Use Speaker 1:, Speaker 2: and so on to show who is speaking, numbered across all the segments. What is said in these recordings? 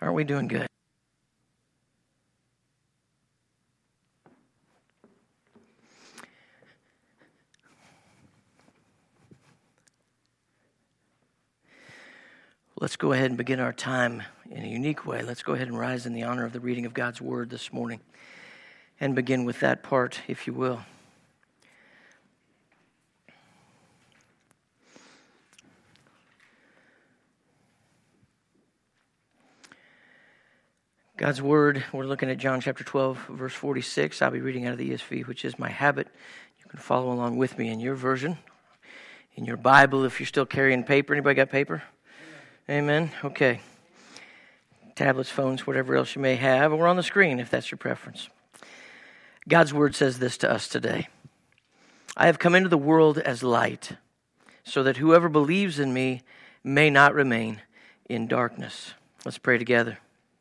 Speaker 1: Aren't we doing good? Let's go ahead and begin our time in a unique way. Let's go ahead and rise in the honor of the reading of God's Word this morning and begin with that part, if you will. God's Word, we're looking at John chapter 12, verse 46. I'll be reading out of the ESV, which is my habit. You can follow along with me in your version, in your Bible, if you're still carrying paper. Anybody got paper? Amen. Okay. Tablets, phones, whatever else you may have, or on the screen if that's your preference. God's Word says this to us today. I have come into the world as light, so that whoever believes in me may not remain in darkness. Let's pray together.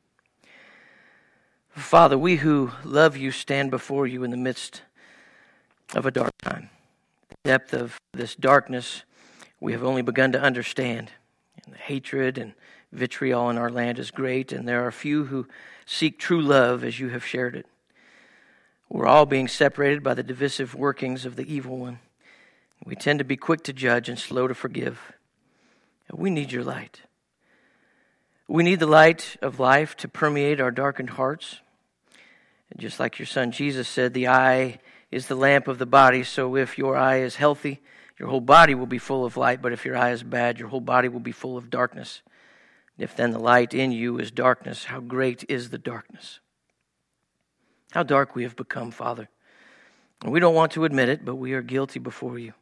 Speaker 1: Father, we who love you stand before you in the midst of a dark time. The depth of this darkness we have only begun to understand. And the hatred and vitriol in our land is great, and there are few who seek true love as you have shared it. We're all being separated by the divisive workings of the evil one. We tend to be quick to judge and slow to forgive. We need your light. We need the light of life to permeate our darkened hearts. And just like your son Jesus said, the eye is the lamp of the body, so if your eye is healthy, your whole body will be full of light, but if your eye is bad, your whole body will be full of darkness. If then the light in you is darkness, how great is the darkness? How dark we have become, Father. And we don't want to admit it, but we are guilty before you.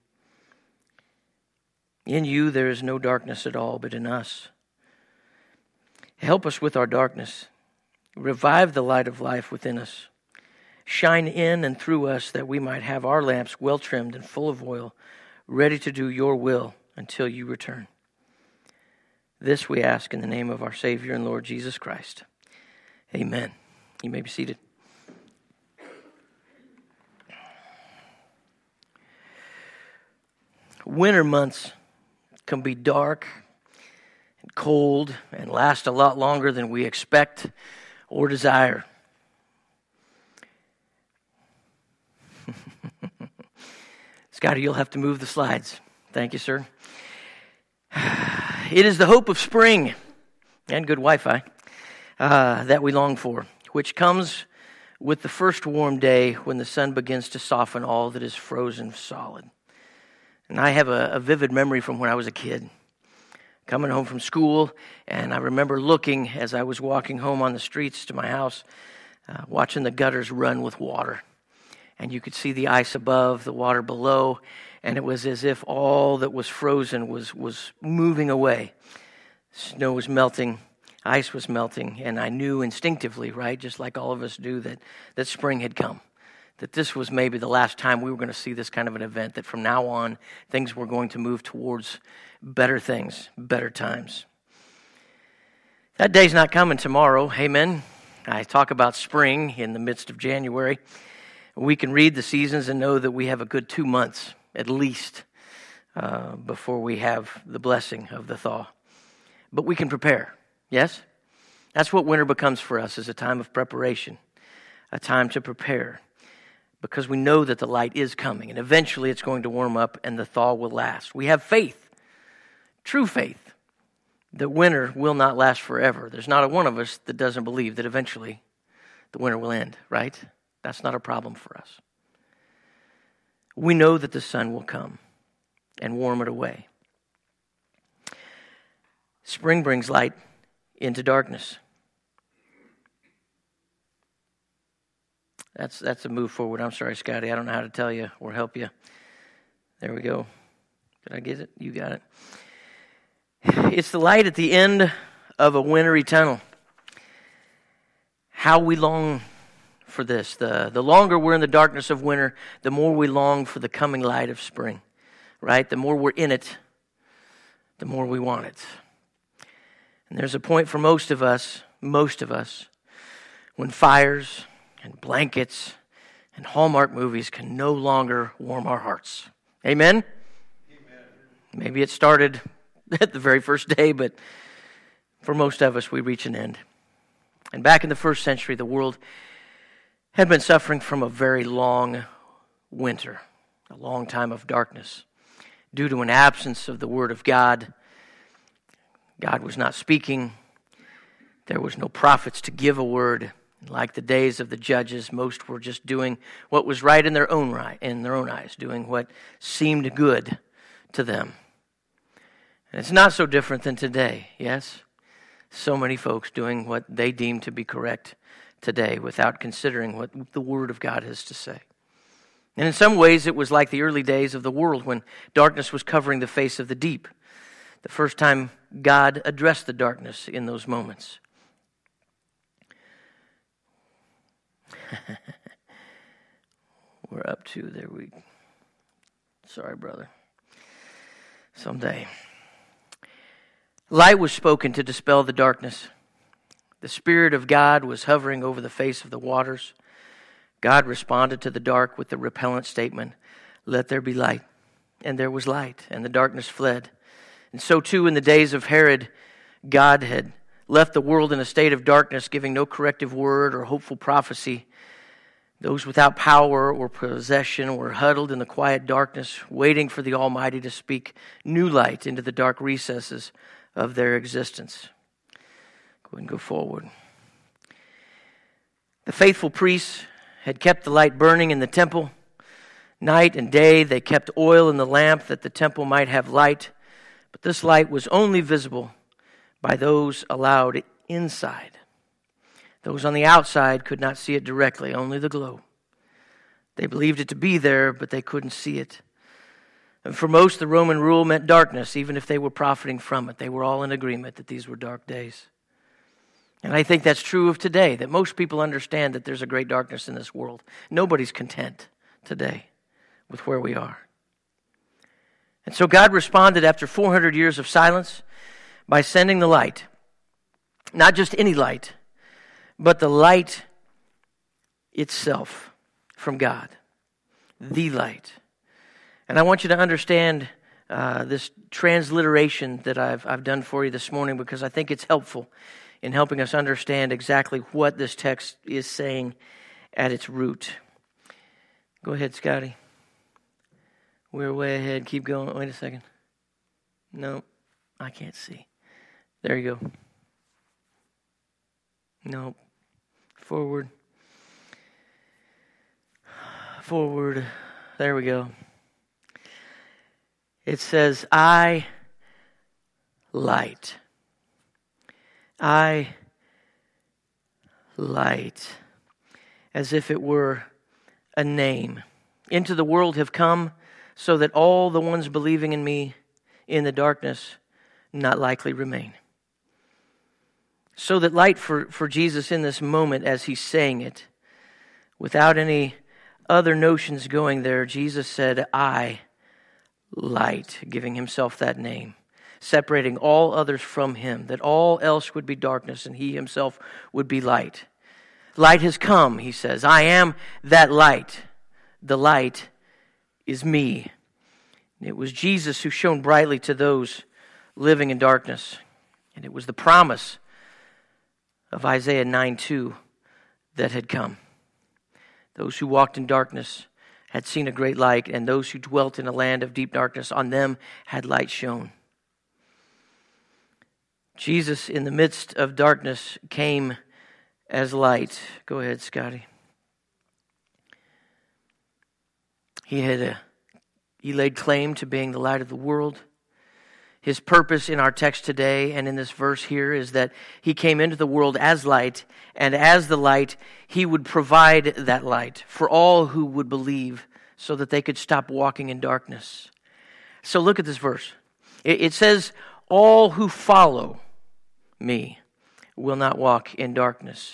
Speaker 1: In you there is no darkness at all, but in us. Help us with our darkness. Revive the light of life within us. Shine in and through us that we might have our lamps well trimmed and full of oil, ready to do your will until you return. This we ask in the name of our Savior and Lord Jesus Christ. Amen. You may be seated. Winter months can be dark and cold and last a lot longer than we expect or desire. Scotty, you'll have to move the slides. Thank you, sir. It is the hope of spring and good Wi-Fi that we long for, which comes with the first warm day when the sun begins to soften all that is frozen solid. And I have a vivid memory from when I was a kid, coming home from school, and I remember looking as I was walking home on the streets to my house, watching the gutters run with water. And you could see the ice above, the water below, and it was as if all that was frozen was moving away. Snow was melting, ice was melting, and I knew instinctively, right, just like all of us do, that spring had come. That this was maybe the last time we were going to see this kind of an event, that from now on, things were going to move towards better things, better times. That day's not coming tomorrow, amen. I talk about spring in the midst of January. We can read the seasons and know that we have a good 2 months, at least, before we have the blessing of the thaw. But we can prepare, yes? That's what winter becomes for us, is a time of preparation, a time to prepare, because we know that the light is coming, and eventually it's going to warm up and the thaw will last. We have faith, true faith, that winter will not last forever. There's not a one of us that doesn't believe that eventually the winter will end, right? That's not a problem for us. We know that the sun will come and warm it away. Spring brings light into darkness. That's a move forward. I'm sorry, Scotty. I don't know how to tell you or help you. There we go. Did I get it? You got it. It's the light at the end of a wintry tunnel. How we long for this. The longer we're in the darkness of winter, the more we long for the coming light of spring, right? The more we're in it, the more we want it. And there's a point for most of us, when fires and blankets and Hallmark movies can no longer warm our hearts. Amen? Amen. Maybe it started at the very first day, but for most of us, we reach an end. And back in the first century, the world had been suffering from a very long winter, a long time of darkness. Due to an absence of the Word of God, God was not speaking. There was no prophets to give a word. Like the days of the judges, most were just doing what was right in their own eyes, doing what seemed good to them. And it's not so different than today, yes? So many folks doing what they deem to be correct today without considering what the Word of God has to say. And in some ways, it was like the early days of the world when darkness was covering the face of the deep. The first time God addressed the darkness in those moments. We're up to there. Sorry, brother. Someday. Light was spoken to dispel the darkness. The Spirit of God was hovering over the face of the waters. God responded to the dark with the repellent statement, "Let there be light." And there was light, and the darkness fled. And so too in the days of Herod, God had left the world in a state of darkness, giving no corrective word or hopeful prophecy. Those without power or possession were huddled in the quiet darkness, waiting for the Almighty to speak new light into the dark recesses of their existence. Go ahead and go forward. The faithful priests had kept the light burning in the temple. Night and day they kept oil in the lamp that the temple might have light, but this light was only visible by those allowed inside. Those on the outside could not see it directly, only the glow. They believed it to be there, but they couldn't see it. And for most, the Roman rule meant darkness, even if they were profiting from it. They were all in agreement that these were dark days. And I think that's true of today, that most people understand that there's a great darkness in this world. Nobody's content today with where we are. And so God responded after 400 years of silence by sending the light. Not just any light, but the light itself from God. The light. And I want you to understand this transliteration that I've done for you this morning, because I think it's helpful in helping us understand exactly what this text is saying at its root. Go ahead, Scotty. We're way ahead. Keep going. Wait a second. No, I can't see. There you go. No. Forward. Forward. There we go. It says, I light. I light. As if it were a name. Into the world have come so that all the ones believing in me in the darkness not likely remain. So that light for Jesus in this moment as he's saying it, without any other notions going there, Jesus said, I light, giving himself that name, separating all others from him, that all else would be darkness and he himself would be light. Light has come, he says. I am that light. The light is me. It was Jesus who shone brightly to those living in darkness. And it was the promise of Isaiah 9:2 that had come. Those who walked in darkness had seen a great light, and those who dwelt in a land of deep darkness, on them had light shone. Jesus, in the midst of darkness, came as light. Go ahead, Scotty. He laid claim to being the light of the world. His purpose in our text today and in this verse here is that he came into the world as light, and as the light, he would provide that light for all who would believe so that they could stop walking in darkness. So look at this verse. It says, all who follow me will not walk in darkness.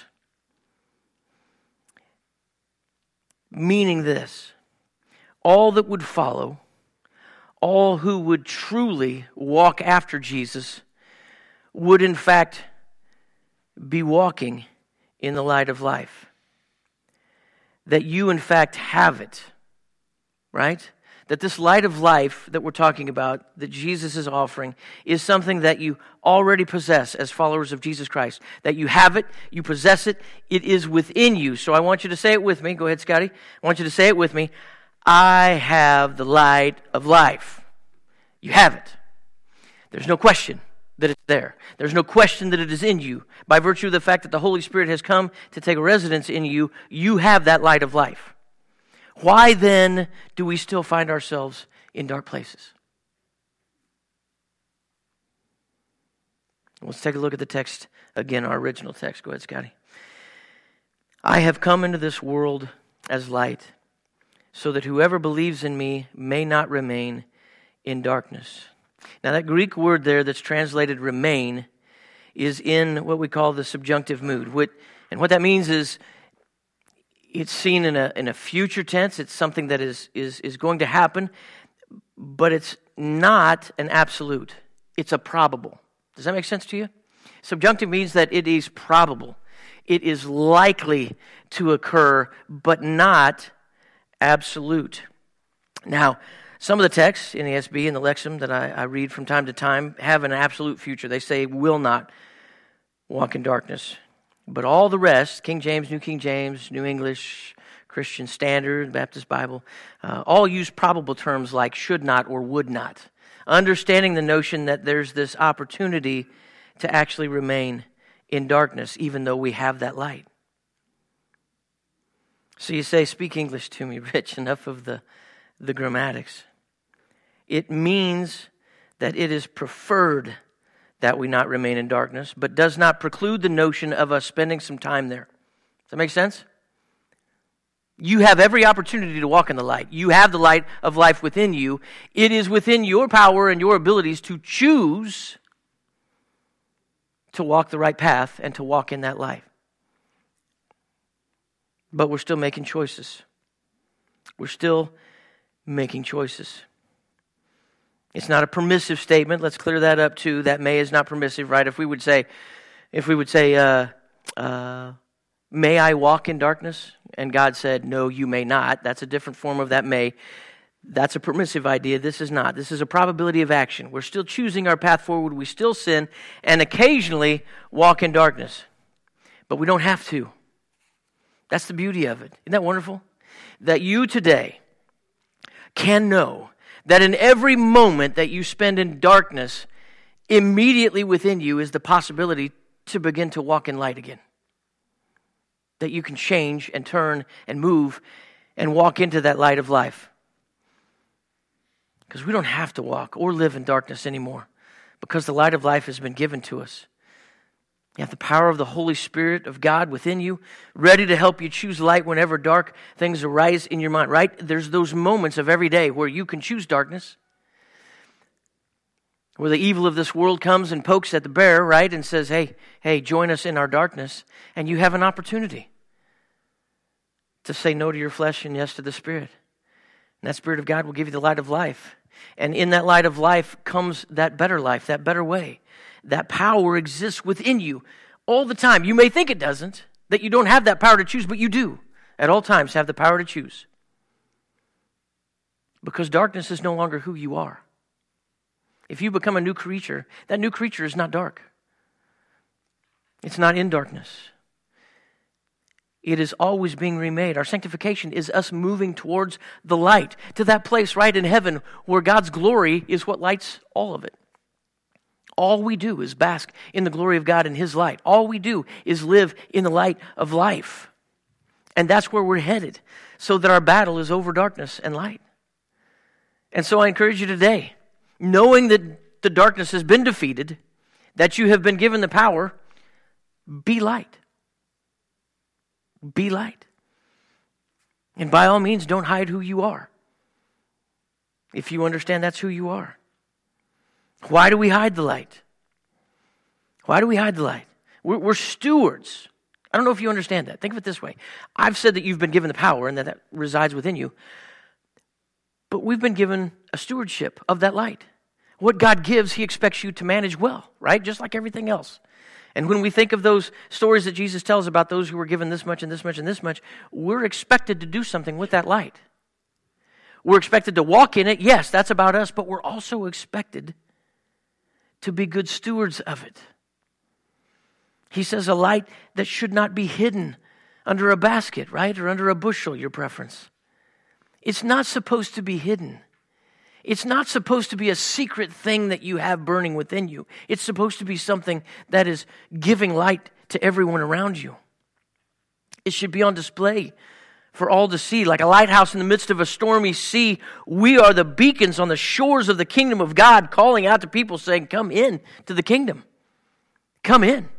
Speaker 1: Meaning this, all that would follow, all who would truly walk after Jesus would in fact be walking in the light of life. That you in fact have it, right? that this light of life that we're talking about, that Jesus is offering, is something that you already possess as followers of Jesus Christ. That you have it, you possess it, it is within you. So I want you to say it with me. Go ahead, Scotty. I want you to say it with me. I have the light of life. You have it. There's no question that it's there. There's no question that it is in you. By virtue of the fact that the Holy Spirit has come to take residence in you, you have that light of life. Why then do we still find ourselves in dark places? Let's take a look at the text again, our original text. Go ahead, Scotty. I have come into this world as light, so that whoever believes in me may not remain in darkness. Now that Greek word there that's translated remain is in what we call the subjunctive mood. And what that means is it's seen in a future tense. It's something that is going to happen, but it's not an absolute. It's a probable. Does that make sense to you? Subjunctive means that it is probable. It is likely to occur, but not absolute. Now, some of the texts in the SB and the Lexham that I read from time to time have an absolute future. They say, will not walk in darkness. But all the rest, King James, New King James, New English, Christian Standard, Baptist Bible, all use probable terms like should not or would not, understanding the notion that there's this opportunity to actually remain in darkness, even though we have that light. So you say, speak English to me, Rich, enough of the grammatics. It means that it is preferred that we not remain in darkness, but does not preclude the notion of us spending some time there. Does that make sense? You have every opportunity to walk in the light. You have the light of life within you. It is within your power and your abilities to choose to walk the right path and to walk in that light. But we're still making choices. We're still making choices. It's not a permissive statement. Let's clear that up too. That may is not permissive, right? If we would say, may I walk in darkness? And God said, no, you may not. That's a different form of that may. That's a permissive idea. This is not. This is a probability of action. We're still choosing our path forward. We still sin and occasionally walk in darkness. But we don't have to. That's the beauty of it. Isn't that wonderful? That you today can know that in every moment that you spend in darkness, immediately within you is the possibility to begin to walk in light again. That you can change and turn and move and walk into that light of life. Because we don't have to walk or live in darkness anymore, because the light of life has been given to us. You have the power of the Holy Spirit of God within you, ready to help you choose light whenever dark things arise in your mind, right? There's those moments of every day where you can choose darkness, where the evil of this world comes and pokes at the bear, right, and says, hey, join us in our darkness, and you have an opportunity to say no to your flesh and yes to the Spirit. And that Spirit of God will give you the light of life. And in that light of life comes that better life, that better way. That power exists within you all the time. You may think it doesn't, that you don't have that power to choose, but you do. At all times have the power to choose. Because darkness is no longer who you are. If you become a new creature, that new creature is not dark. It's not in darkness. It is always being remade. Our sanctification is us moving towards the light, to that place right in heaven where God's glory is what lights all of it. All we do is bask in the glory of God and His light. All we do is live in the light of life. And that's where we're headed, so that our battle is over darkness and light. And so I encourage you today, knowing that the darkness has been defeated, that you have been given the power, be light. Be light. And by all means, don't hide who you are. If you understand that's who you are. Why do we hide the light? Why do we hide the light? We're stewards. I don't know if you understand that. Think of it this way. I've said that you've been given the power and that resides within you. But we've been given a stewardship of that light. What God gives, He expects you to manage well, right? Just like everything else. And when we think of those stories that Jesus tells about those who were given this much and this much and this much, we're expected to do something with that light. We're expected to walk in it. Yes, that's about us, but we're also expected to be good stewards of it. He says a light that should not be hidden under a basket, right? Or under a bushel, your preference. It's not supposed to be hidden. It's not supposed to be a secret thing that you have burning within you. It's supposed to be something that is giving light to everyone around you. It should be on display for all to see. Like a lighthouse in the midst of a stormy sea, we are the beacons on the shores of the kingdom of God, calling out to people saying, come in to the kingdom. Come in.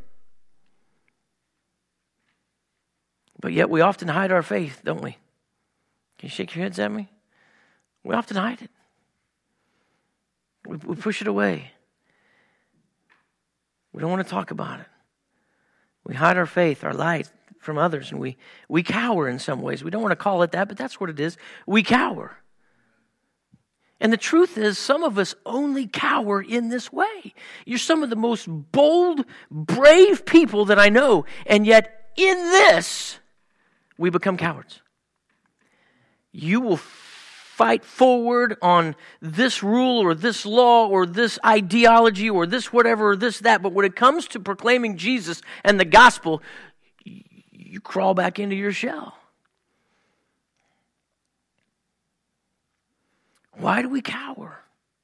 Speaker 1: But yet we often hide our faith, don't we? Can you shake your heads at me? We often hide it. We push it away. We don't want to talk about it. We hide our faith, our light from others, and we cower in some ways. We don't want to call it that, but that's what it is. We cower. And the truth is, some of us only cower in this way. You're some of the most bold, brave people that I know, and yet in this, we become cowards. You will fight forward on this rule or this law or this ideology or this whatever or this that, but when it comes to proclaiming Jesus and the gospel, you crawl back into your shell. Why do we cower?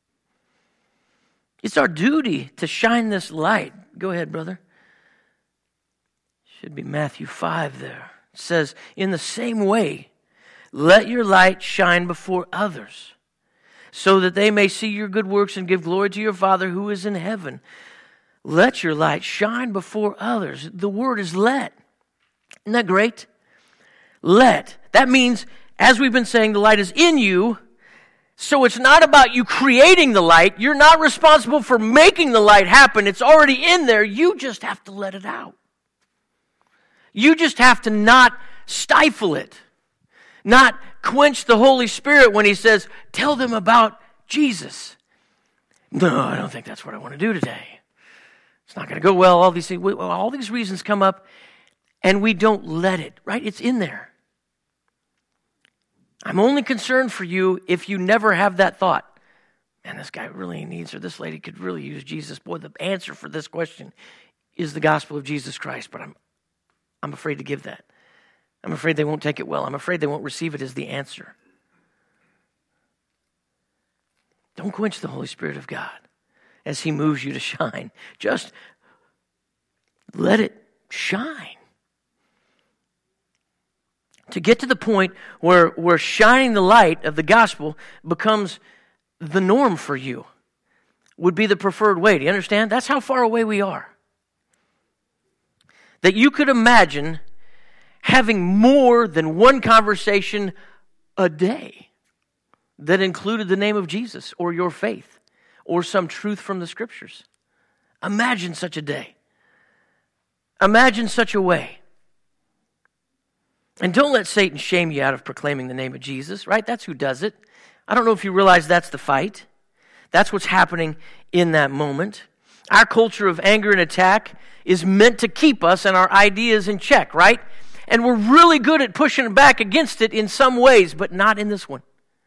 Speaker 1: It's our duty to shine this light. Go ahead, brother. Should be Matthew 5 there. It says, in the same way, let your light shine before others, so that they may see your good works and give glory to your Father who is in heaven. Let your light shine before others. The word is let. Isn't that great? Let. That means, as we've been saying, the light is in you. So it's not about you creating the light. You're not responsible for making the light happen. It's already in there. You just have to let it out. You just have to not stifle it. Not quench the Holy Spirit when He says, tell them about Jesus. No, I don't think that's what I want to do today. It's not going to go well. All these reasons come up, and we don't let it, right? It's in there. I'm only concerned for you if you never have that thought. Man, this guy really needs, or this lady could really use Jesus. Boy, the answer for this question is the gospel of Jesus Christ, but I'm afraid to give that. I'm afraid they won't take it well. I'm afraid they won't receive it as the answer. Don't quench the Holy Spirit of God as He moves you to shine. Just let it shine. To get to the point where shining the light of the gospel becomes the norm for you would be the preferred way. Do you understand? That's how far away we are. That you could imagine having more than one conversation a day that included the name of Jesus or your faith or some truth from the Scriptures. Imagine such a day. Imagine such a way. And don't let Satan shame you out of proclaiming the name of Jesus, right? That's who does it. I don't know if you realize that's the fight. That's what's happening in that moment. Our culture of anger and attack is meant to keep us and our ideas in check, right? And we're really good at pushing back against it in some ways, but not in this one.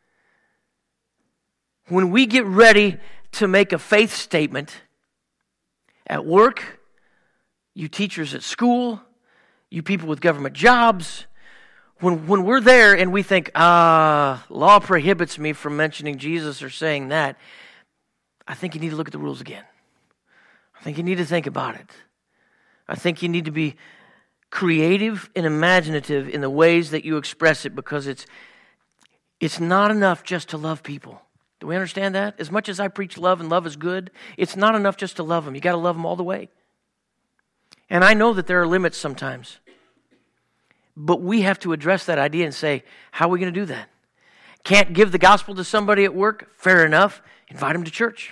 Speaker 1: When we get ready to make a faith statement at work, you teachers at school, you people with government jobs, when we're there and we think, law prohibits me from mentioning Jesus or saying that, I think you need to look at the rules again. I think you need to think about it. I think you need to be creative and imaginative in the ways that you express it, because it's not enough just to love people. Do we understand that? As much as I preach love and love is good, it's not enough just to love them. You got to love them all the way. And I know that there are limits sometimes. But we have to address that idea and say, how are we going to do that? Can't give the gospel to somebody at work? Fair enough. Invite them to church.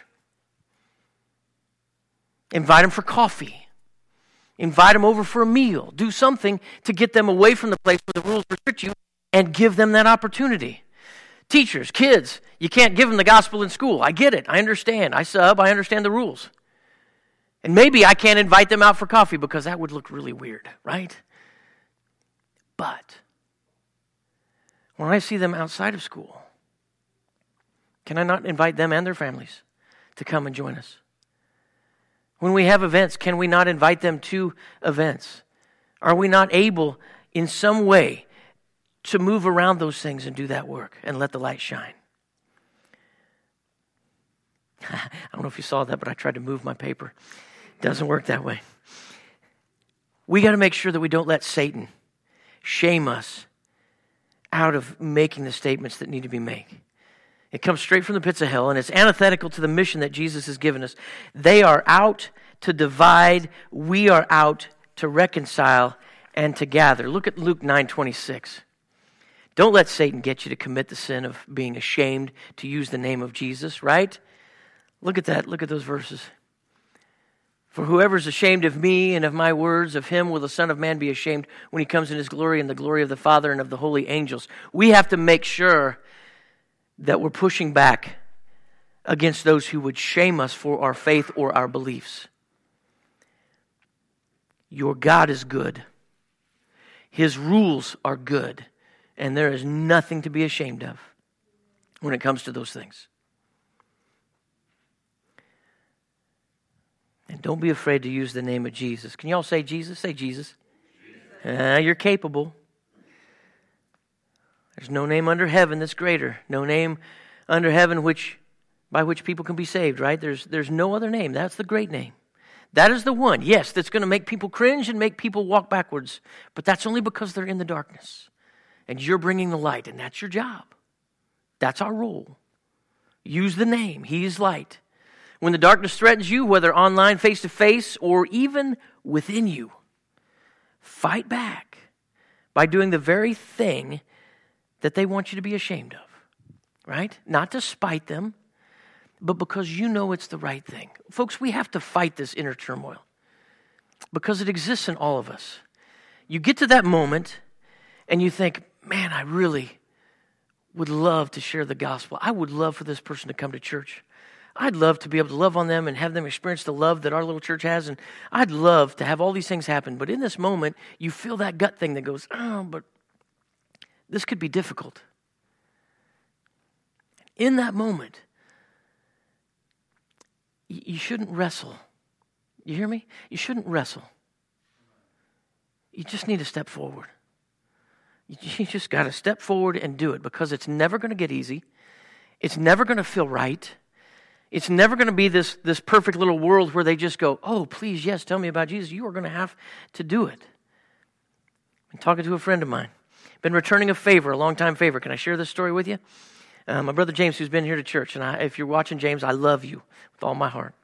Speaker 1: Invite them for coffee. Invite them over for a meal. Do something to get them away from the place where the rules restrict you and give them that opportunity. Teachers, kids, you can't give them the gospel in school. I get it. I understand. I sub. I understand the rules. And maybe I can't invite them out for coffee because that would look really weird, right? But when I see them outside of school, Can I not invite them and their families to come and join us? When we have events, can we not invite them to events? Are we not able in some way to move around those things and do that work and let the light shine? I don't know if you saw that, but I tried to move my paper. It doesn't work that way. We got to make sure that we don't let Satan shame us out of making the statements that need to be made. It comes straight from the pits of hell, and it's antithetical to the mission that Jesus has given us. They are out to divide. We are out to reconcile and to gather. Look at Luke 9:26. Don't let Satan get you to commit the sin of being ashamed to use the name of Jesus, right? Look at that. Look at those verses. For whoever is ashamed of me and of my words, of him will the Son of Man be ashamed when he comes in his glory and the glory of the Father and of the holy angels. We have to make sure that we're pushing back against those who would shame us for our faith or our beliefs. Your God is good. His rules are good. And there is nothing to be ashamed of when it comes to those things. And don't be afraid to use the name of Jesus. Can you all say Jesus? Say Jesus. You're capable. There's no name under heaven that's greater. No name under heaven by which people can be saved, right? There's no other name. That's the great name. That is the one, yes, that's going to make people cringe and make people walk backwards. But that's only because they're in the darkness. And you're bringing the light, and that's your job. That's our role. Use the name. He is light. When the darkness threatens you, whether online, face-to-face, or even within you, fight back by doing the very thing that they want you to be ashamed of, right? Not to spite them, but because you know it's the right thing. Folks, we have to fight this inner turmoil because it exists in all of us. You get to that moment and you think, man, I really would love to share the gospel. I would love for this person to come to church. I'd love to be able to love on them and have them experience the love that our little church has. And I'd love to have all these things happen. But in this moment, you feel that gut thing that goes, oh, but this could be difficult. In that moment, you shouldn't wrestle. You hear me? You shouldn't wrestle. You just need to step forward. You just got to step forward and do it because it's never going to get easy. It's never going to feel right. It's never going to be this perfect little world where they just go, oh, please, yes, tell me about Jesus. You are going to have to do it. I'm talking to a friend of mine. Been returning a favor, a long-time favor. Can I share this story with you? My brother James, who's been here to church, and if you're watching, James, I love you with all my heart.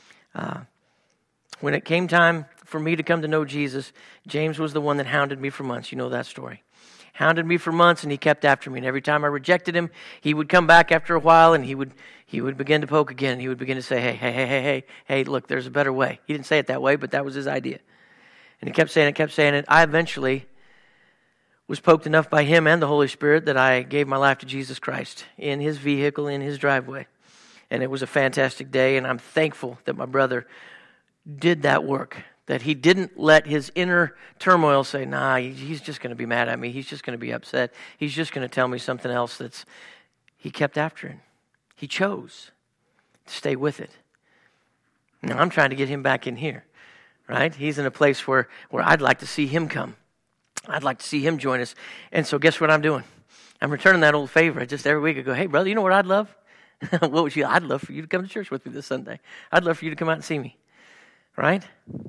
Speaker 1: When it came time for me to come to know Jesus, James was the one that hounded me for months. You know that story. Hounded me for months, and he kept after me. And every time I rejected him, he would come back after a while, and he would begin to poke again. He would begin to say, hey, look, there's a better way. He didn't say it that way, but that was his idea. And he kept saying it. I eventually was poked enough by him and the Holy Spirit that I gave my life to Jesus Christ in his vehicle, in his driveway. And it was a fantastic day, and I'm thankful that my brother did that work, that he didn't let his inner turmoil say, nah, he's just going to be mad at me. He's just going to be upset. He's just going to tell me something else he kept after it. He chose to stay with it. Now, I'm trying to get him back in here, right? He's in a place where I'd like to see him come. I'd like to see him join us. And so guess what I'm doing? I'm returning that old favor. Just every week I go, hey, brother, you know what I'd love? I'd love for you to come to church with me this Sunday. I'd love for you to come out and see me. Right?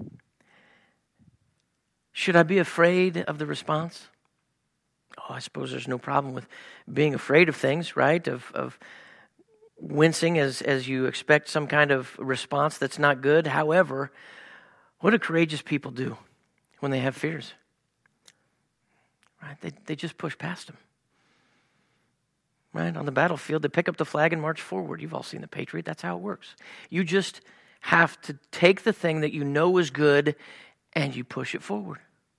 Speaker 1: Should I be afraid of the response? Oh, I suppose there's no problem with being afraid of things, right? Of wincing as you expect some kind of response that's not good. However, what do courageous people do when they have fears? Right? They just push past them. Right? On the battlefield, they pick up the flag and march forward. You've all seen The Patriot. That's how it works. You just have to take the thing that you know is good and you push it forward.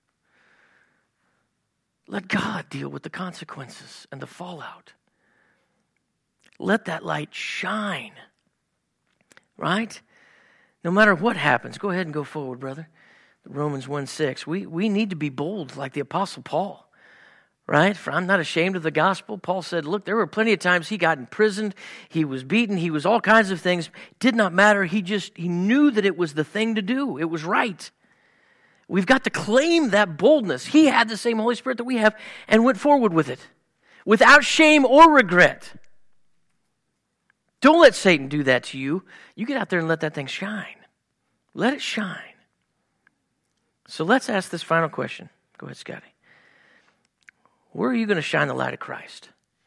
Speaker 1: Let God deal with the consequences and the fallout. Let that light shine. Right? No matter what happens, go ahead and go forward, brother. Romans 1:6. We need to be bold like the Apostle Paul. right? For I'm not ashamed of the gospel. Paul said, look, there were plenty of times he got imprisoned, he was beaten, he was all kinds of things. It did not matter. He knew that it was the thing to do. It was right. We've got to claim that boldness. He had the same Holy Spirit that we have and went forward with it without shame or regret. Don't let Satan do that to you. You get out there and let that thing shine. Let it shine. So let's ask this final question. Go ahead, Scotty. Where are you going to shine the light of Christ?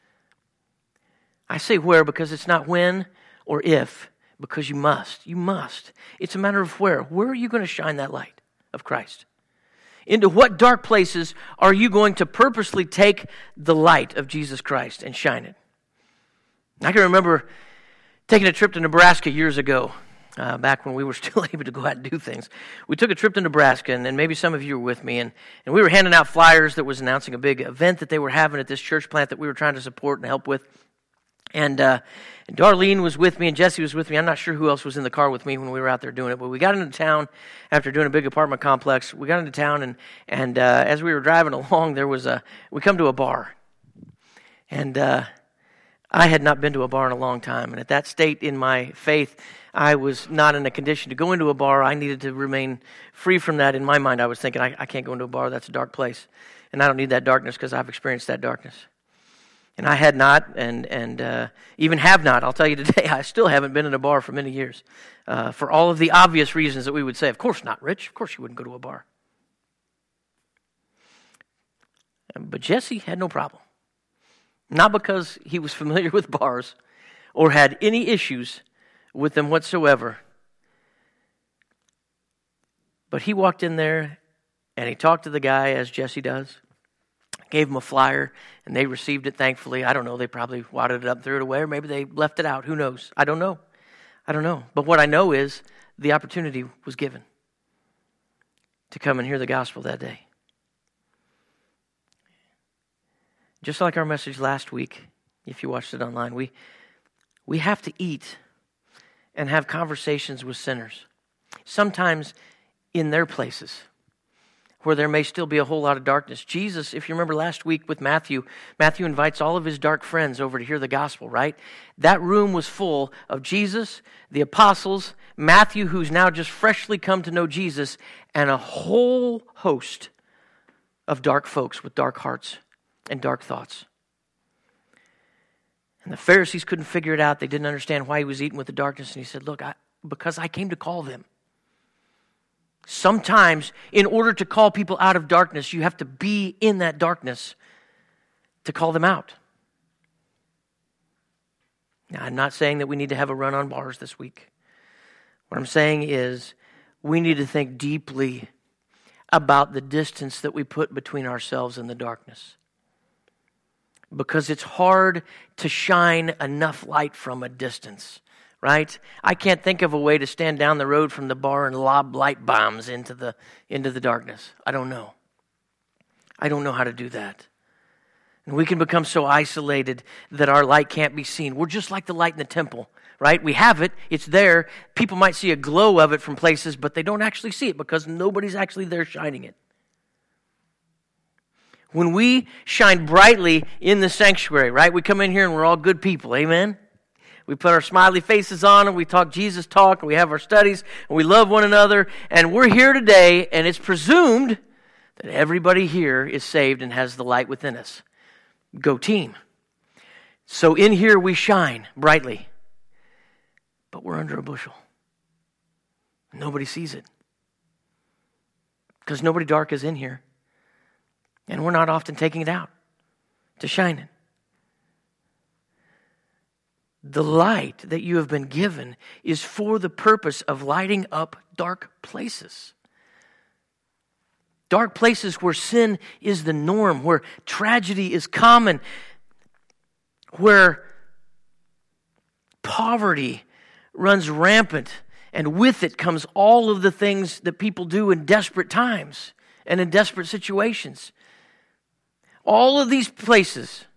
Speaker 1: I say where because it's not when or if, because you must. You must. It's a matter of where. Where are you going to shine that light of Christ? Into what dark places are you going to purposely take the light of Jesus Christ and shine it? I can remember taking a trip to Nebraska years ago, back when we were still able to go out and do things. We took a trip to Nebraska, and maybe some of you were with me, and we were handing out flyers that was announcing a big event that they were having at this church plant that we were trying to support and help with. And Darlene was with me, and Jesse was with me. I'm not sure who else was in the car with me when we were out there doing it, but we got into town after doing a big apartment complex. We got into town, and as we were driving along, we come to a bar. And I had not been to a bar in a long time, and at that state in my faith, I was not in a condition to go into a bar. I needed to remain free from that. In my mind, I was thinking, I can't go into a bar. That's a dark place, and I don't need that darkness because I've experienced that darkness. And I had not, and even have not. I'll tell you today, I still haven't been in a bar for many years, for all of the obvious reasons that we would say. Of course not, Rich. Of course you wouldn't go to a bar. But Jesse had no problem. Not because he was familiar with bars or had any issues with them whatsoever. But he walked in there and he talked to the guy, as Jesse does, gave him a flyer, and they received it thankfully. I don't know, they probably wadded it up and threw it away, or maybe they left it out. Who knows? I don't know. But what I know is the opportunity was given to come and hear the gospel that day. Just like our message last week, if you watched it online, we have to eat and have conversations with sinners, sometimes in their places where there may still be a whole lot of darkness. Jesus, if you remember last week with Matthew invites all of his dark friends over to hear the gospel, right? That room was full of Jesus, the apostles, Matthew, who's now just freshly come to know Jesus, and a whole host of dark folks with dark hearts and dark thoughts. And the Pharisees couldn't figure it out. They didn't understand why he was eating with the darkness. And he said, look, because I came to call them. Sometimes, in order to call people out of darkness, you have to be in that darkness to call them out. Now, I'm not saying that we need to have a run on bars this week. What I'm saying is we need to think deeply about the distance that we put between ourselves and the darkness. Because it's hard to shine enough light from a distance, right? I can't think of a way to stand down the road from the bar and lob light bombs into the darkness. I don't know. I don't know how to do that. And we can become so isolated that our light can't be seen. We're just like the light in the temple, right? We have it. It's there. People might see a glow of it from places, but they don't actually see it because nobody's actually there shining it. When we shine brightly in the sanctuary, right? We come in here and we're all good people, amen? We put our smiley faces on and we talk Jesus talk and we have our studies and we love one another. And we're here today and it's presumed that everybody here is saved and has the light within us. Go team. So in here we shine brightly. But we're under a bushel. Nobody sees it. Because nobody dark is in here. And we're not often taking it out to shine it. The light that you have been given is for the purpose of lighting up dark places. Dark places where sin is the norm, where tragedy is common, where poverty runs rampant, and with it comes all of the things that people do in desperate times and in desperate situations. All of these places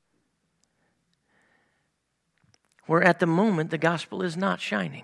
Speaker 1: where at the moment the gospel is not shining.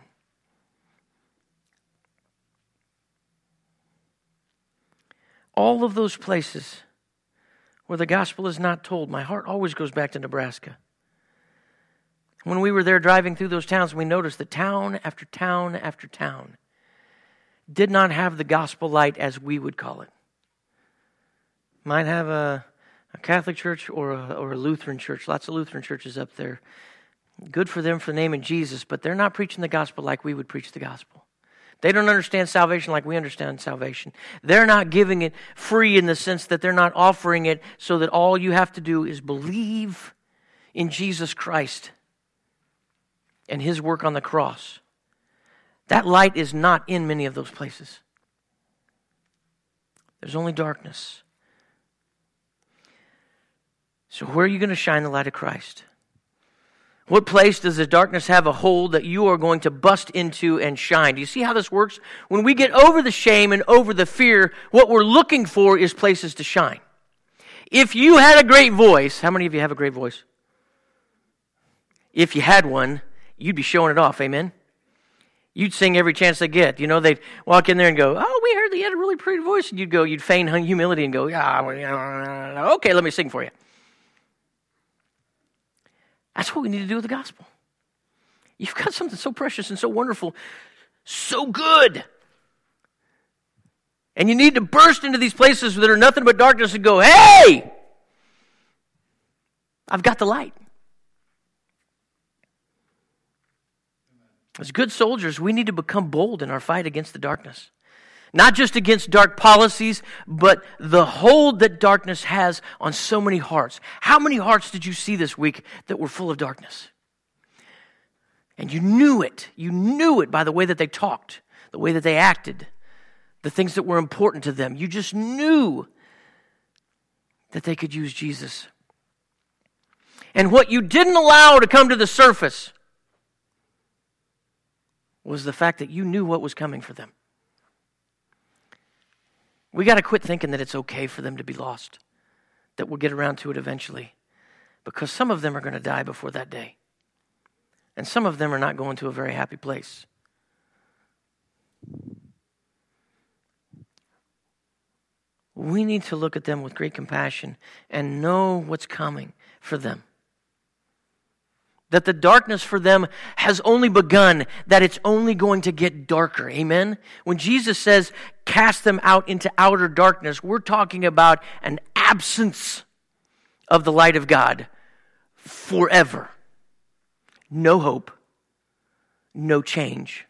Speaker 1: All of those places where the gospel is not told. My heart always goes back to Nebraska. When we were there driving through those towns, we noticed that town after town after town did not have the gospel light as we would call it. Might have a Catholic church or a Lutheran church. Lots of Lutheran churches up there. Good for them for the name of Jesus, but they're not preaching the gospel like we would preach the gospel. They don't understand salvation like we understand salvation. They're not giving it free in the sense that they're not offering it so that all you have to do is believe in Jesus Christ and His work on the cross. That light is not in many of those places. There's only darkness. So where are you going to shine the light of Christ? What place does the darkness have a hold that you are going to bust into and shine? Do you see how this works? When we get over the shame and over the fear, what we're looking for is places to shine. If you had a great voice, how many of you have a great voice? If you had one, you'd be showing it off, amen? You'd sing every chance they get. You know, they'd walk in there and go, oh, we heard that you had a really pretty voice. And you'd feign humility and go, yeah, okay, let me sing for you. That's what we need to do with the gospel. You've got something so precious and so wonderful, so good. And you need to burst into these places that are nothing but darkness and go, hey, I've got the light. As good soldiers, we need to become bold in our fight against the darkness. Not just against dark policies, but the hold that darkness has on so many hearts. How many hearts did you see this week that were full of darkness? And you knew it. You knew it by the way that they talked, the way that they acted, the things that were important to them. You just knew that they could use Jesus. And what you didn't allow to come to the surface was the fact that you knew what was coming for them. We got to quit thinking that it's okay for them to be lost, that we'll get around to it eventually, because some of them are going to die before that day, and some of them are not going to a very happy place. We need to look at them with great compassion and know what's coming for them. That the darkness for them has only begun, that it's only going to get darker. Amen? When Jesus says, cast them out into outer darkness, we're talking about an absence of the light of God forever. No hope, no change.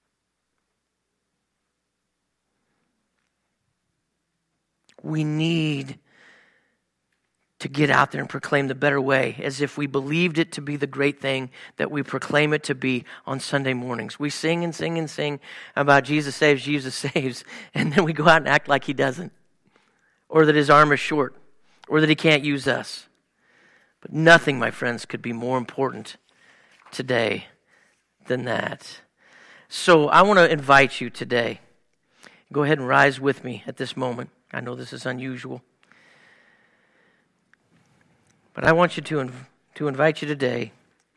Speaker 1: We need to get out there and proclaim the better way, as if we believed it to be the great thing that we proclaim it to be on Sunday mornings. We sing and sing and sing about Jesus saves, and then we go out and act like He doesn't, or that His arm is short, or that He can't use us. But nothing, my friends, could be more important today than that. So I want to invite you today. Go ahead and rise with me at this moment. I know this is unusual. But I want you to invite you today,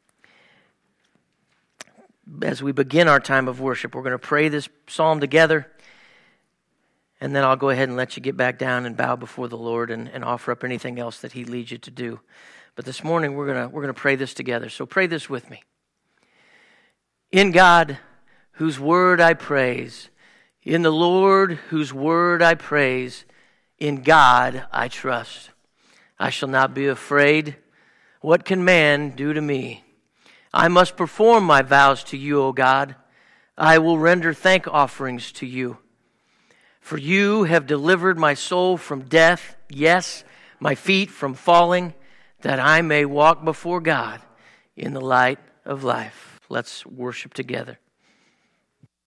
Speaker 1: as we begin our time of worship. We're going to pray this psalm together, and then I'll go ahead and let you get back down and bow before the Lord and offer up anything else that He leads you to do. But this morning we're going to pray this together. So pray this with me. In God, whose word I praise, in the Lord, whose word I praise, in God I trust. I shall not be afraid. What can man do to me? I must perform my vows to you, O God. I will render thank offerings to you. For you have delivered my soul from death, yes, my feet from falling, that I may walk before God in the light of life. Let's worship together.